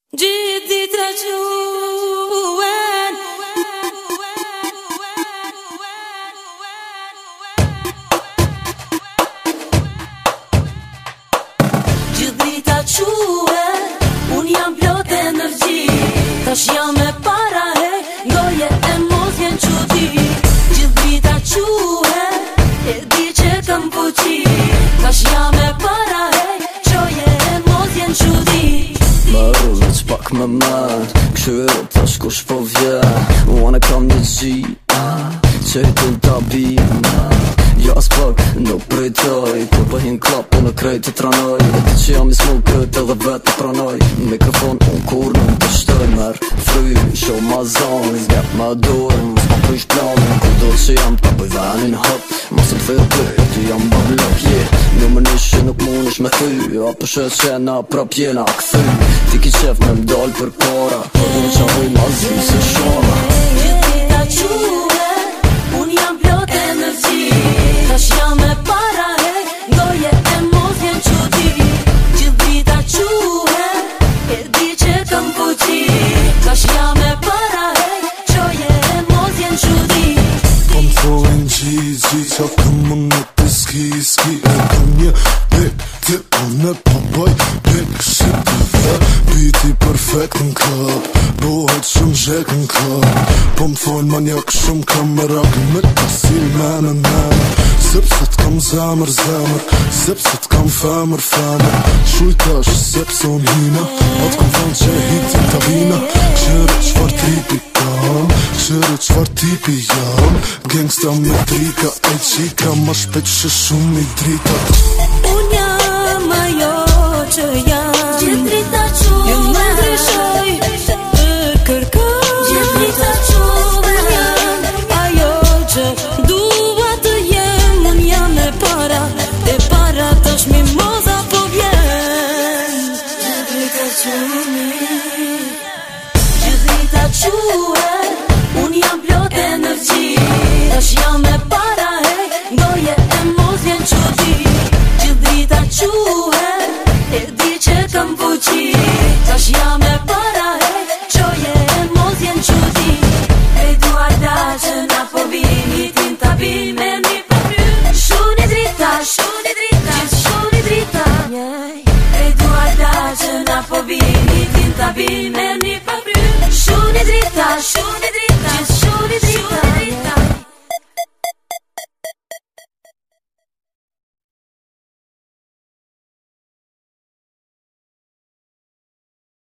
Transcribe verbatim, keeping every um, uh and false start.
Gjithë ditë quen Gjithë ditë quen Unë jam plot energji Tash jam me para he Goje e mos jen qudi Gjithë ditë quen E di që kam fuqi Tash jam me para he Qoje e mos jen qudi Më rrëve që pak më mërë Këshyre tash kush po vjen Uane kam një gjia Që i t'il t'abina Jo as pak nuk pritoj Kur pëhin klap po në krejt të tranoj E ti që jam i smukët edhe vet të pranoj Mikrofon unë kur nuk të shtoj Merë fry, show ma zon Zgjep ma dorë, mos ma prish planin Kur do që jam t'ka bëj venin hop Mos të thirë për, ty jam bablok yeah. Në më nishë nuk mund ish me thy Apo shë qena prap jena këthy Ti ki qef me m'dall për para Unë qa bëj ma zi se shona Gjithë dita quhe Unë jam plot energji Tash jam me para he Goje e mos jen qudi Gjithë dita quhe E di që kam fuqi Tash jam me para he Qoje e mos jen qudi Kom thojnë gjigji Qa këmë në të ski ski E kam një pik Ti unë e përboj Pik shqip të dhe Biti perfekt në klub Bohet shumë zhek në klub Po më thojnë manjak shumë kamerak Me të pasil mene mene Sepse t'kam zemër zemër Sepse t'kam femër femër Shujtash sepse unë hina Atë kom thonë që hitin t'avina Qërë qfar tripi kam Qërë qfar tipi jam Gangsta me drika E qika ma shpet që shumë i drita Unë jam ajo që jam Gjithë drita quhe Ju më ndryshoj Për kërkoj Gjithë drita quhe Unë jam ajo që dua të jem Unë jam e para E para tash mi moza po vjen Gjithë drita quhe Gjithë drita quhe Unë jam plot energji Tash jam e para he Goje e mos jen qudi Gjithë drita quhe E di që kam fuqi Tash jam e para he Qoje e mos jen qudi E duar da që na po bin Hitin t'abin me një përry Shuni drita, shuni drita Gjithë shuni drita E duar da që na po bin Hitin t'abin me një përry Shuni drita, shuni drita